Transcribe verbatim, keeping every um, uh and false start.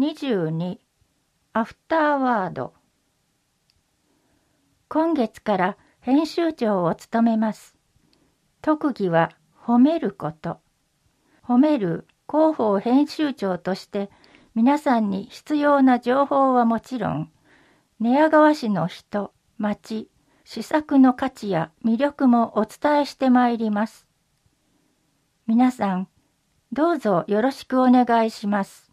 にじゅうにアフターワード。今月から編集長を務めます。特技は褒めること。褒める広報編集長として皆さんに必要な情報はもちろん、寝屋川市の人、町、施策の価値や魅力もお伝えしてまいります。皆さん、どうぞよろしくお願いします。